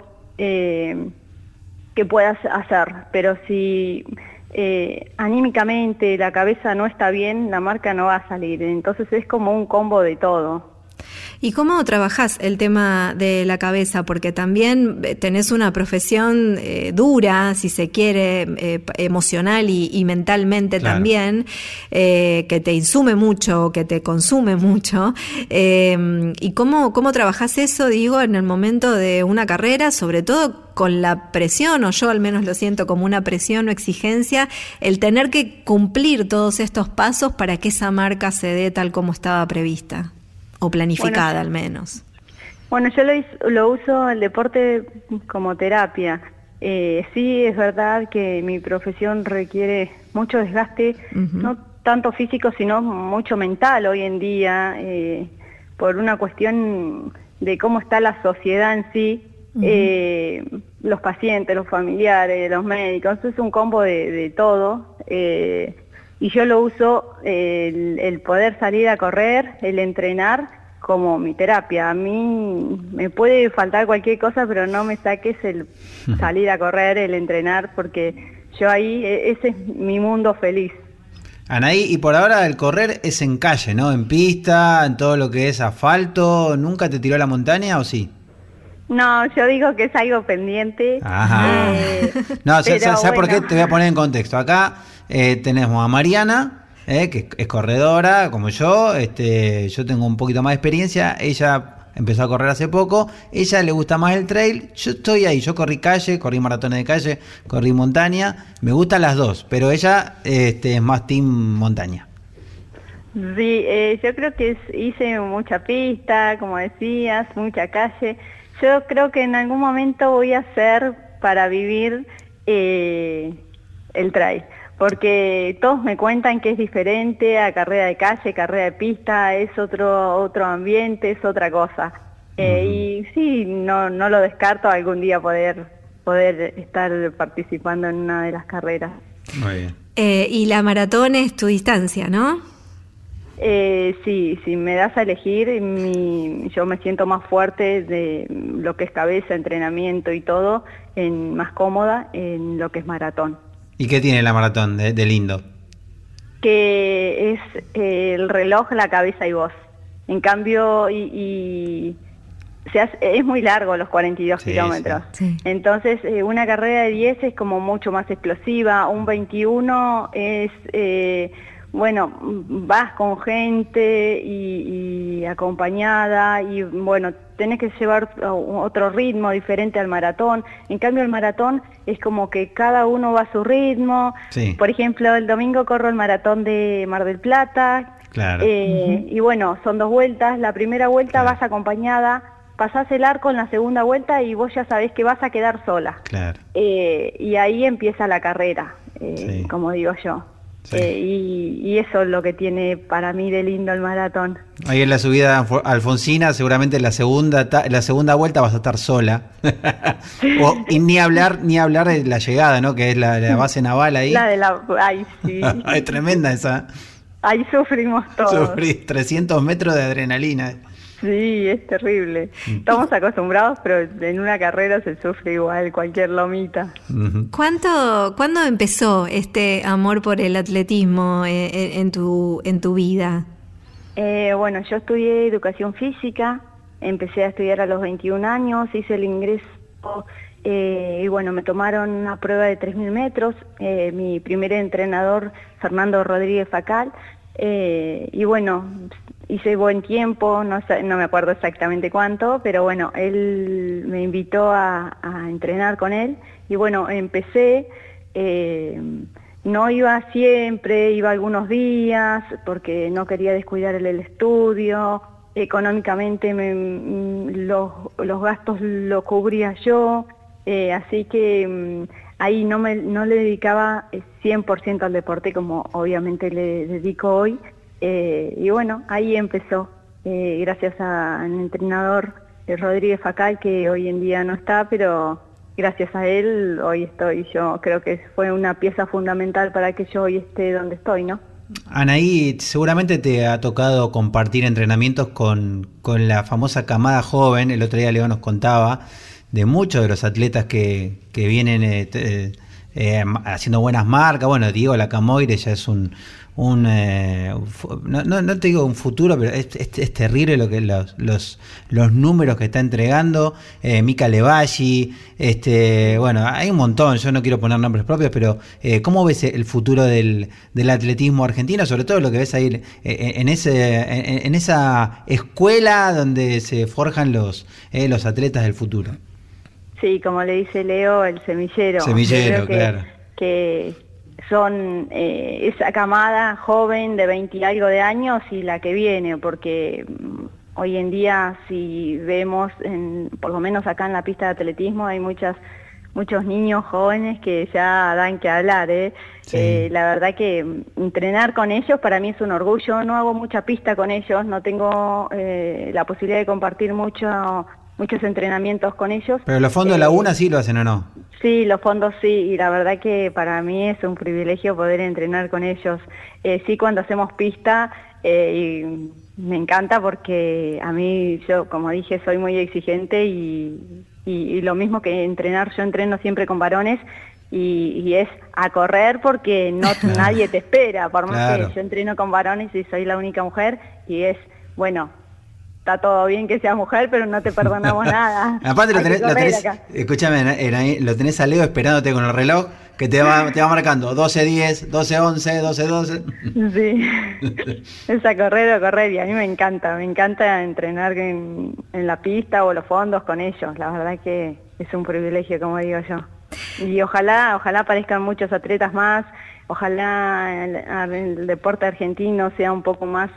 que puedas hacer, pero si anímicamente la cabeza no está bien, la marca no va a salir. Entonces es como un combo de todo. ¿Y cómo trabajás el tema de la cabeza? Porque también tenés una profesión dura, si se quiere, emocional y mentalmente, claro, también, que te insume mucho, que te consume mucho. ¿Y cómo trabajás eso, digo, en el momento de una carrera, sobre todo con la presión, o yo al menos lo siento como una presión o exigencia, el tener que cumplir todos estos pasos para que esa marca se dé tal como estaba prevista? O planificada, al menos. Bueno, yo lo uso el deporte como terapia. Sí, es verdad que mi profesión requiere mucho desgaste, no tanto físico, sino mucho mental hoy en día, por una cuestión de cómo está la sociedad en sí, los pacientes, los familiares, los médicos, es un combo de todo. Y yo lo uso, el poder salir a correr, el entrenar, como mi terapia. A mí me puede faltar cualquier cosa, pero no me saques el salir a correr, el entrenar, porque yo ahí, ese es mi mundo feliz. Anaí, y por ahora el correr es en calle, ¿no? En pista, en todo lo que es asfalto. ¿Nunca te tiró a la montaña o sí? No, yo digo que es algo pendiente. Ajá. No, ¿sabes por qué? Te voy a poner en contexto. Acá tenemos a Mariana, que es corredora, como yo. Yo tengo un poquito más de experiencia. Ella empezó a correr hace poco. Ella le gusta más el trail. Yo estoy ahí. Yo corrí calle, corrí maratones de calle, corrí montaña. Me gustan las dos, pero ella es más team montaña. Sí, yo creo que hice mucha pista, como decías, mucha calle. Yo creo que en algún momento voy a hacer para vivir el trail, porque todos me cuentan que es diferente a carrera de calle, carrera de pista, es otro ambiente, es otra cosa. Y sí, no lo descarto algún día poder estar participando en una de las carreras. Muy bien. Y la maratón es tu distancia, ¿no? Sí, si me das a elegir, yo me siento más fuerte de lo que es cabeza, entrenamiento y todo, más cómoda en lo que es maratón. ¿Y qué tiene la maratón de lindo? Que es el reloj, la cabeza y vos. En cambio, es muy largo los 42 kilómetros. Sí. Entonces, una carrera de 10 es como mucho más explosiva, un 21 es... bueno, vas con gente y acompañada y bueno, tenés que llevar otro ritmo diferente al maratón. En cambio el maratón es como que cada uno va a su ritmo. Sí. Por ejemplo, el domingo corro el maratón de Mar del Plata. Claro. Y bueno, son 2 vueltas. La primera vuelta vas acompañada, pasás el arco en la segunda vuelta y vos ya sabés que vas a quedar sola. Claro. Y ahí empieza la carrera, como digo yo. Sí. Y eso es lo que tiene para mí de lindo el maratón. Ahí en la subida Alfonsina, seguramente en la segunda vuelta vas a estar sola. Y ni hablar de la llegada, ¿no? Que es la base naval ahí. Ay, sí. Es tremenda esa. Ahí sufrimos todos. Sufrí 300 metros de adrenalina. Sí, es terrible. Estamos acostumbrados, pero en una carrera se sufre igual, cualquier lomita. ¿Cuándo empezó este amor por el atletismo en tu vida? Bueno, yo estudié educación física, empecé a estudiar a los 21 años, hice el ingreso y bueno, me tomaron una prueba de 3.000 metros, mi primer entrenador, Fernando Rodríguez Facal, y bueno, hice buen tiempo, no me acuerdo exactamente cuánto, pero bueno, él me invitó a entrenar con él y bueno, empecé, no iba siempre, iba algunos días porque no quería descuidar el estudio, económicamente los gastos los cubría yo, así que ahí no le dedicaba 100% al deporte como obviamente le dedico hoy. Y bueno, ahí empezó, gracias al entrenador Rodríguez Facal, que hoy en día no está, pero gracias a él hoy estoy. Yo creo que fue una pieza fundamental para que yo hoy esté donde estoy, ¿no? Anaí, seguramente te ha tocado compartir entrenamientos con la famosa camada joven. El otro día Leo nos contaba de muchos de los atletas que vienen haciendo buenas marcas. Bueno, Diego Lacamoire ya es no te digo un futuro, pero es terrible lo que los números que está entregando. Mika Levalli, bueno, hay un montón. Yo no quiero poner nombres propios, pero ¿cómo ves el futuro del atletismo argentino? Sobre todo lo que ves ahí en esa escuela donde se forjan los atletas del futuro. Sí, como le dice Leo, el semillero. Semillero, claro. Que son esa camada joven de 20 y algo de años y la que viene, porque hoy en día si vemos, por lo menos acá en la pista de atletismo, hay muchos niños jóvenes que ya dan que hablar. Sí. La verdad que entrenar con ellos para mí es un orgullo. No hago mucha pista con ellos, no tengo la posibilidad de compartir muchos entrenamientos con ellos. Pero los fondos de Laguna sí lo hacen, ¿o no? Sí, los fondos sí, y la verdad que para mí es un privilegio poder entrenar con ellos. Sí, cuando hacemos pista, y me encanta porque a mí, yo como dije, soy muy exigente y lo mismo que entrenar, yo entreno siempre con varones y es a correr porque nadie te espera, por más que yo entreno con varones y soy la única mujer y es, bueno, está todo bien que seas mujer, pero no te perdonamos nada. Aparte lo tenés escúchame, lo tenés a Leo esperándote con el reloj, que te va marcando 12:10, 12:11, 12:12. Sí, es a correr, y a mí me encanta entrenar en la pista o los fondos con ellos, la verdad que es un privilegio, como digo yo. Y ojalá aparezcan muchos atletas más, ojalá el deporte argentino sea un poco más,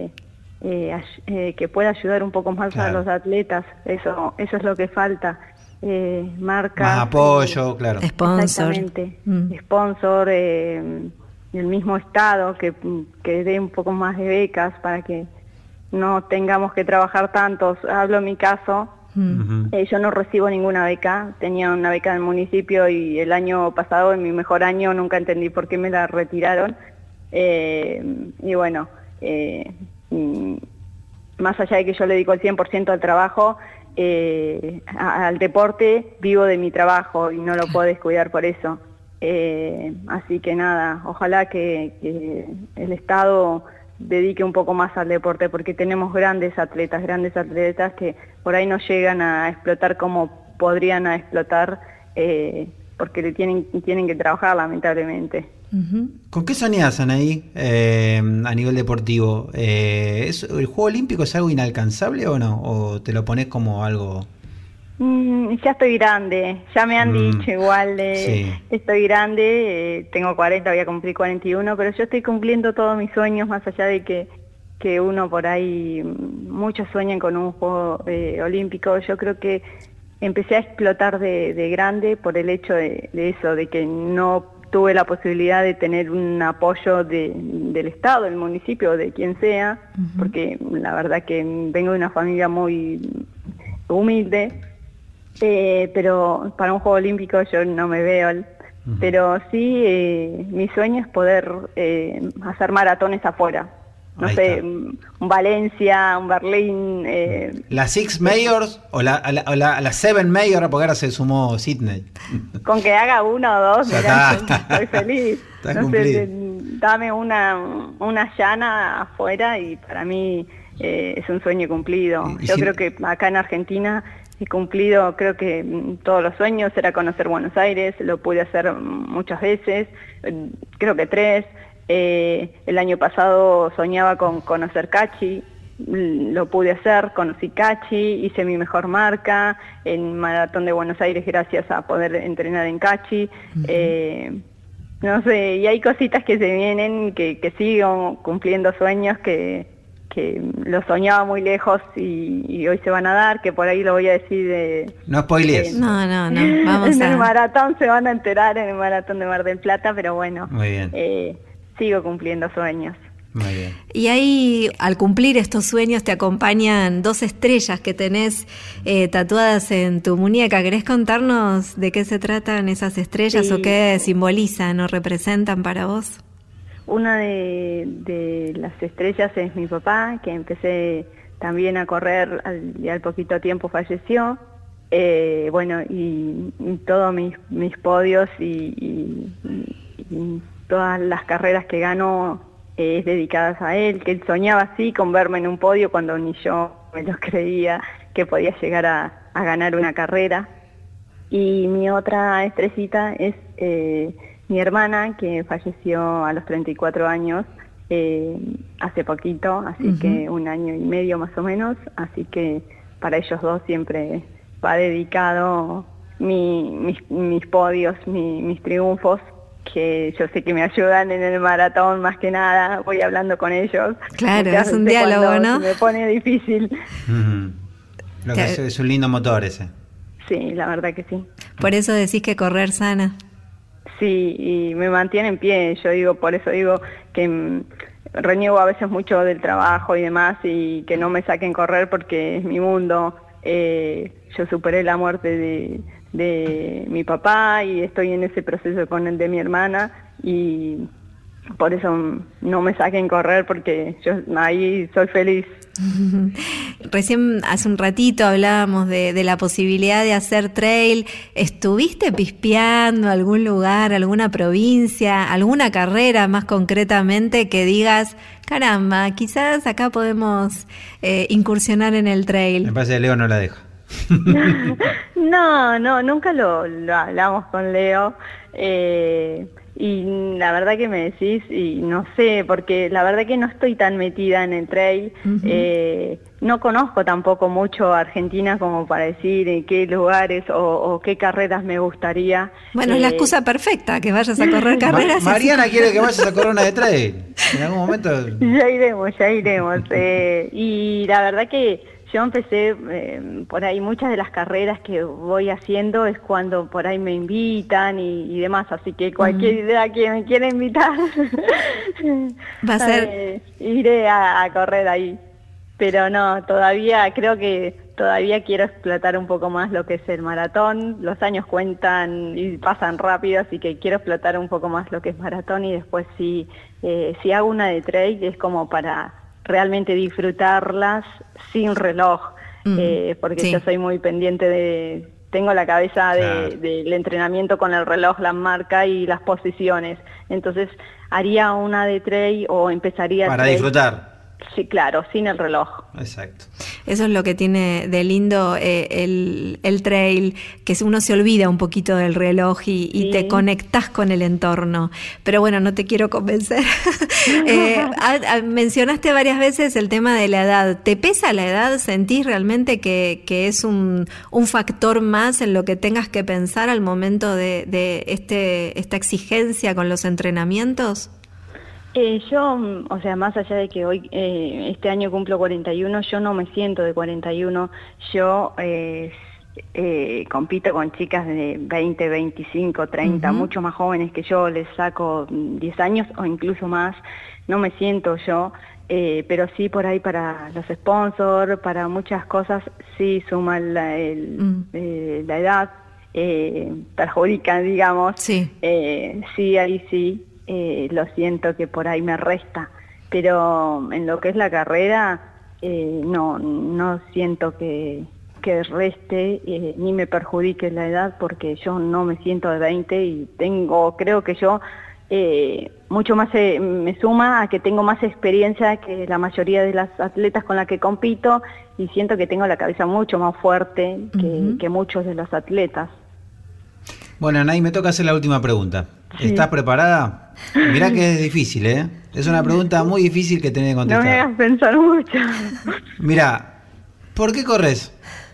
que pueda ayudar un poco más a los atletas, eso es lo que falta. Marcas, más apoyo, claro. Sponsor. Exactamente. Sponsor, el mismo Estado que dé un poco más de becas para que no tengamos que trabajar tantos. Hablo en mi caso, yo no recibo ninguna beca, tenía una beca del municipio y el año pasado, en mi mejor año, nunca entendí por qué me la retiraron. Y bueno, más allá de que yo le dedico el 100% al trabajo, al deporte, vivo de mi trabajo y no lo puedo descuidar por eso. Así que nada, ojalá que el Estado dedique un poco más al deporte, porque tenemos grandes atletas que por ahí no llegan a explotar como podrían a explotar, porque tienen que trabajar, lamentablemente. ¿Con qué soñás, Anaí, a nivel deportivo? ¿El Juego Olímpico es algo inalcanzable o no? ¿O te lo pones como algo...? Ya estoy grande, ya me han dicho igual, sí. Estoy grande, tengo 40, voy a cumplir 41, pero yo estoy cumpliendo todos mis sueños, más allá de que uno por ahí, muchos sueñan con un Juego Olímpico. Yo creo que empecé a explotar de grande por el hecho de eso, de que no tuve la posibilidad de tener un apoyo del Estado, del municipio, de quien sea, porque la verdad que vengo de una familia muy humilde, pero para un Juego Olímpico yo no me veo. Pero sí, mi sueño es poder hacer maratones afuera. No sé, un Valencia, un Berlín. ¿Las Six Majors o la Seven Majors? Porque ahora se sumó Sydney. Con que haga uno o dos, mirá, estoy feliz. No sé, dame una llana afuera y para mí es un sueño cumplido. Yo creo que acá en Argentina he cumplido, creo que todos los sueños. Era conocer Buenos Aires, lo pude hacer muchas veces, creo que 3. El año pasado soñaba con conocer Cachi, lo pude hacer, conocí Cachi, hice mi mejor marca en Maratón de Buenos Aires gracias a poder entrenar en Cachi. No sé, y hay cositas que se vienen, que sigo cumpliendo sueños que los soñaba muy lejos y hoy se van a dar, que por ahí lo voy a decir no spoilees. No, vamos en el maratón se van a enterar, en el maratón de Mar del Plata, pero bueno. Muy bien. Sigo cumpliendo sueños. Muy bien. Y ahí, al cumplir estos sueños, te acompañan 2 estrellas que tenés tatuadas en tu muñeca. ¿Querés contarnos de qué se tratan esas estrellas o qué simbolizan o representan para vos? Una de las estrellas es mi papá, que empecé también a correr y al poquito tiempo falleció. Bueno, y todos mis podios y todas las carreras que gano es dedicadas a él, que él soñaba así con verme en un podio cuando ni yo me lo creía que podía llegar a ganar una carrera. Y mi otra estrellita es mi hermana, que falleció a los 34 años hace poquito, así que 1 año y medio más o menos, así que para ellos dos siempre va dedicado mis podios, mis triunfos, que yo sé que me ayudan en el maratón más que nada, voy hablando con ellos. Claro, es un diálogo, ¿no? Me pone difícil. Lo que es un lindo motor ese. Sí, la verdad que sí. Por eso decís que correr sana. Sí, y me mantiene en pie, por eso digo que reniego a veces mucho del trabajo y demás, y que no me saquen correr porque es mi mundo. Yo superé la muerte de mi papá y estoy en ese proceso con el de mi hermana y por eso no me saquen correr, porque yo ahí soy feliz. Recién hace un ratito hablábamos de la posibilidad de hacer trail. ¿Estuviste pispeando algún lugar, alguna provincia, alguna carrera más concretamente que digas, caramba, quizás acá podemos incursionar en el trail? Me parece que Leo no la deja. No, nunca lo hablamos con Leo. Y la verdad que me decís, y no sé, porque la verdad que no estoy tan metida en el trail. No conozco tampoco mucho Argentina como para decir en qué lugares o qué carreras me gustaría. Bueno, es la excusa perfecta, que vayas a correr carreras. Mariana quiere que vayas a correr una de trail. En algún momento... Ya iremos. Y la verdad que yo empecé por ahí, muchas de las carreras que voy haciendo es cuando por ahí me invitan y demás, así que cualquier idea que me quiera invitar, va a ser... iré a correr ahí. Pero no, creo que todavía quiero explotar un poco más lo que es el maratón. Los años cuentan y pasan rápido, así que quiero explotar un poco más lo que es maratón, y después si hago una de trail es como para realmente disfrutarlas sin reloj, porque sí, yo soy muy pendiente tengo la cabeza del entrenamiento con el reloj, la marca y las posiciones, entonces haría una de trail o empezaría para disfrutar. Sí, claro, sin el reloj. Exacto. Eso es lo que tiene de lindo el trail, que uno se olvida un poquito del reloj y te conectás con el entorno. Pero bueno, no te quiero convencer. Mencionaste varias veces el tema de la edad. ¿Te pesa la edad? ¿Sentís realmente que es un factor más en lo que tengas que pensar al momento de esta exigencia con los entrenamientos? Yo, o sea, más allá de que hoy, este año cumplo 41, yo no me siento de 41, yo compito con chicas de 20, 25, 30, mucho más jóvenes que yo, les saco 10 años o incluso más, no me siento yo, pero sí por ahí para los sponsors, para muchas cosas, sí suma la edad, perjudica, digamos, sí, ahí sí. Lo siento que por ahí me resta, pero en lo que es la carrera no siento que reste ni me perjudique la edad, porque yo no me siento de 20 y creo que yo mucho más me suma a que tengo más experiencia que la mayoría de las atletas con las que compito, y siento que tengo la cabeza mucho más fuerte que muchos de los atletas. Bueno, Anaí, me toca hacer la última pregunta. Sí. ¿Estás preparada? Mirá que es difícil, ¿eh? Es una pregunta muy difícil que tenés que contestar. No me hagas pensar mucho. Mirá, ¿por qué corres?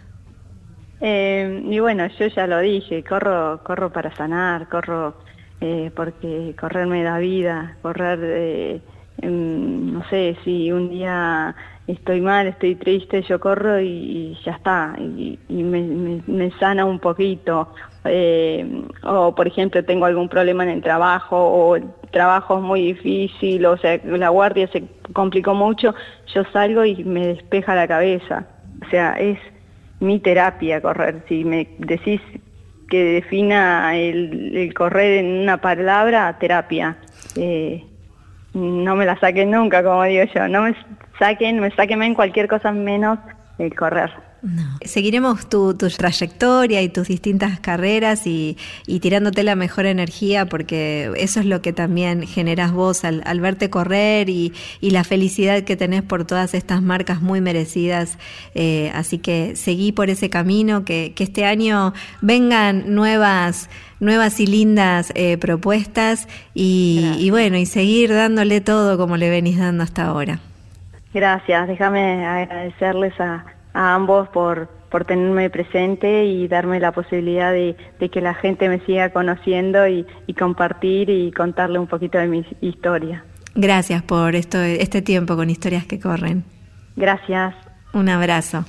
Y bueno, yo ya lo dije, corro para sanar, corro porque correr me da vida, correr, no sé, si un día estoy mal, estoy triste, yo corro y ya está, y me sana un poquito. O por ejemplo tengo algún problema en el trabajo, o el trabajo es muy difícil, o sea, la guardia se complicó mucho, yo salgo y me despeja la cabeza. O sea, es mi terapia correr. Si me decís que defina el correr en una palabra, terapia. No me la saquen nunca, como digo yo, no me sáquenme en cualquier cosa menos el correr. No. Seguiremos tu trayectoria y tus distintas carreras y tirándote la mejor energía, porque eso es lo que también generás vos al verte correr y la felicidad que tenés por todas estas marcas muy merecidas. Así que seguí por ese camino, que este año vengan nuevas y lindas propuestas y bueno, y seguir dándole todo como le venís dando hasta ahora. Gracias, déjame agradecerles a ambos por tenerme presente y darme la posibilidad de que la gente me siga conociendo y compartir y contarle un poquito de mi historia. Gracias por este tiempo con Historias que Corren. Gracias. Un abrazo.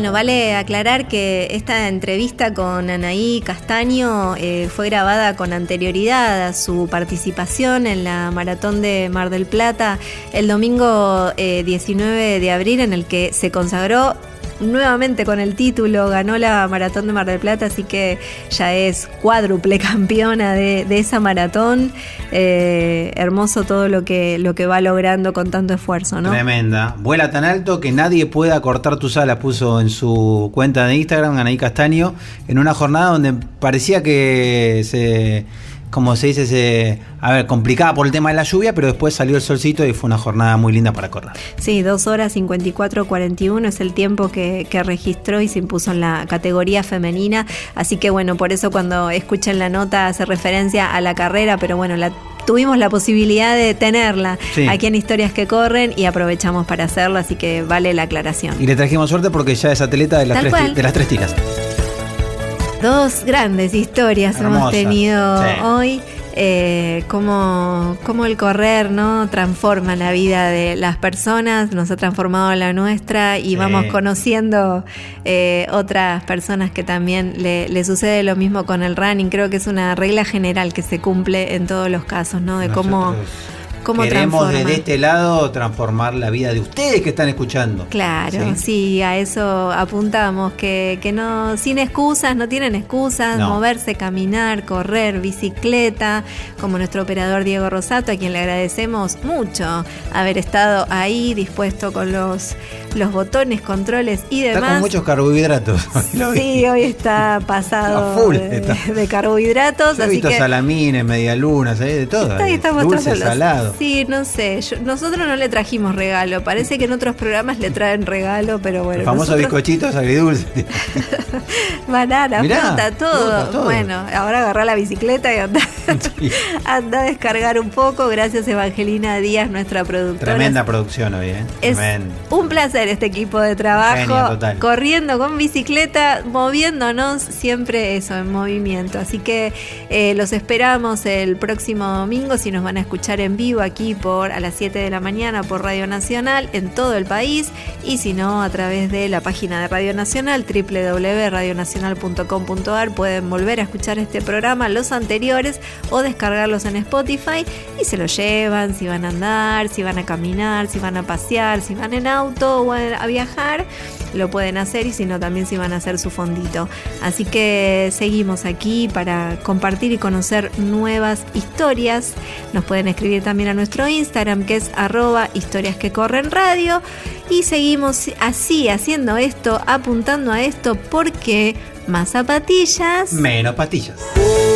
Bueno, vale aclarar que esta entrevista con Anaí Castaño fue grabada con anterioridad a su participación en la Maratón de Mar del Plata el domingo 19 de abril, en el que se consagró nuevamente con el título, ganó la Maratón de Mar del Plata, así que ya es cuádruple campeona de esa maratón. Hermoso todo lo que va logrando con tanto esfuerzo, ¿no? Tremenda. Vuela tan alto que nadie pueda cortar tus alas, puso en su cuenta de Instagram, Anaí Castaño, en una jornada donde parecía que como se dice, complicada por el tema de la lluvia, pero después salió el solcito y fue una jornada muy linda para correr. Sí, 2 horas 54:41 es el tiempo que registró y se impuso en la categoría femenina, así que bueno, por eso cuando escuchen la nota hace referencia a la carrera, pero bueno, tuvimos la posibilidad de tenerla aquí en Historias que Corren y aprovechamos para hacerlo, así que vale la aclaración. Y le trajimos suerte porque ya es atleta de las tres tiras. 2 grandes historias hemos tenido hoy. Cómo el correr, ¿no?, transforma la vida de las personas, nos ha transformado la nuestra y vamos conociendo otras personas que también le sucede lo mismo con el running. Creo que es una regla general que se cumple en todos los casos, ¿no? De cómo queremos transforma. desde este lado transformar la vida de ustedes que están escuchando. Claro, sí, a eso apuntamos, que no, sin excusas, no tienen excusas, moverse, caminar, correr, bicicleta, como nuestro operador Diego Rosato, a quien le agradecemos mucho haber estado ahí, dispuesto con los botones, controles y demás. Está con muchos carbohidratos. Sí, hoy está pasado full, de carbohidratos. Yo he visto salamines, medialunas, de todo. Dulce, salado. Sí, no sé, nosotros no le trajimos regalo, parece que en otros programas le traen regalo, pero bueno. El famoso bizcochitos agridulces. Banana, fruta, todo. Bueno, ahora agarrá la bicicleta y anda a descargar un poco. Gracias, Evangelina Díaz, nuestra productora. Tremenda producción hoy, Es un placer este equipo de trabajo, corriendo con bicicleta, moviéndonos, siempre eso, en movimiento. Así que los esperamos el próximo domingo, si nos van a escuchar en vivo aquí a las 7 de la mañana por Radio Nacional en todo el país, y si no, a través de la página de Radio Nacional, www.radionacional.com.ar, pueden volver a escuchar este programa, los anteriores, o descargarlos en Spotify y se los llevan, si van a andar, si van a caminar, si van a pasear, si van en auto o a viajar, lo pueden hacer, y si no, también si van a hacer su fondito. Así que seguimos aquí para compartir y conocer nuevas historias. Nos pueden escribir también a nuestro Instagram, que es @historiasquecorrenradio, y seguimos así, haciendo esto, apuntando a esto, porque más zapatillas, menos patillas.